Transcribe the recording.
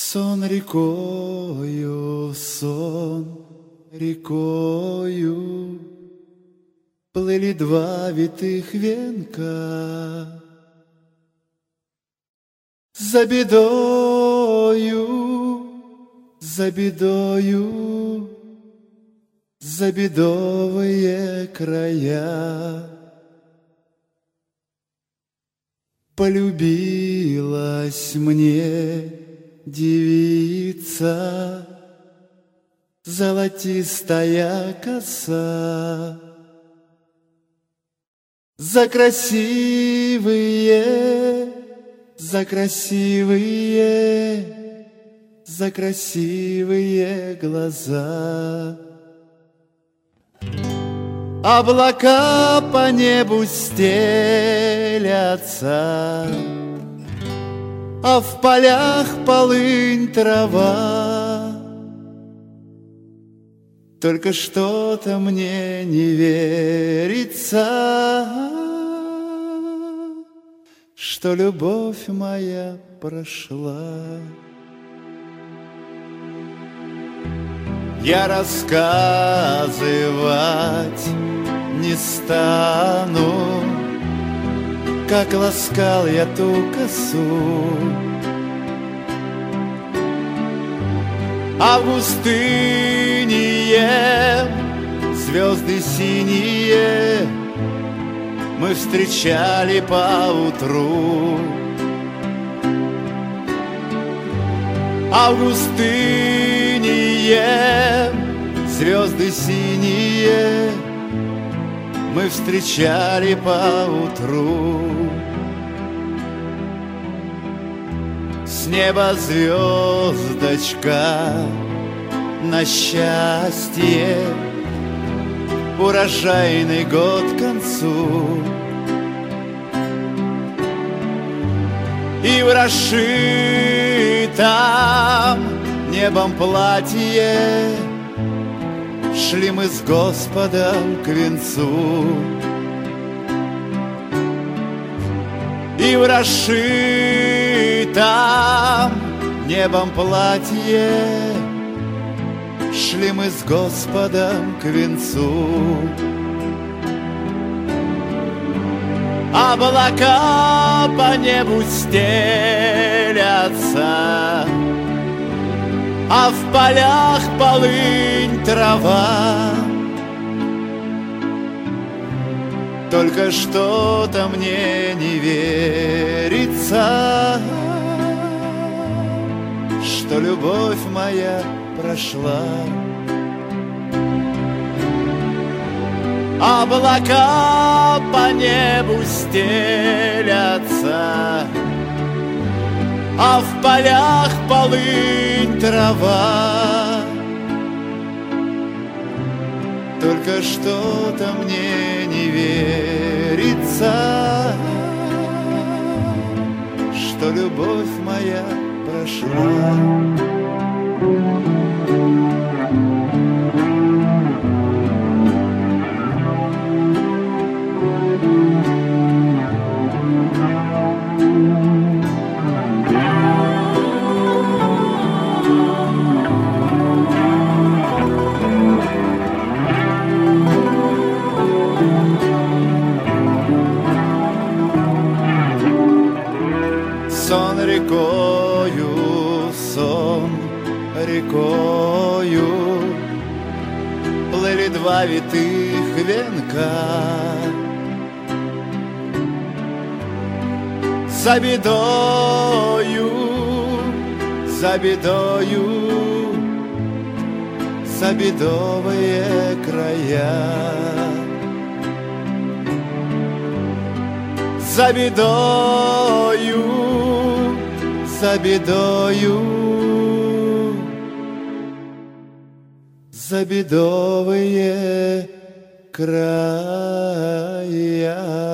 Сон рекою, сон рекою, плыли два витых венка. За бедою, за бедою, за бедовые края. Полюбилась мне девица, золотистая коса. За красивые, за красивые, за красивые глаза. Облака по небу стелятся, а в полях полынь трава. Только что-то мне не верится, что любовь моя прошла. Я рассказывать не стану, как ласкал я ту косу. А в пустыне звезды синие мы встречали поутру. А в пустыне звезды синие мы встречали поутру. С неба звездочка на счастье, урожайный год к концу. И в расшитом небом платье шли мы с Господом к венцу. И в расшитом небом платье шли мы с Господом к венцу. Облака по небу стелятся, а в полях полынь трава. Только что-то мне не верится, что любовь моя прошла. Облака по небу стелятся, а в полях полынь трава. Только что-то мне не верится, что любовь моя прошла. Сон рекою, сон рекою, плыли два витых венка. За бедою, за бедою, за бедовые края. За бедою, за бедою, за бедовые края.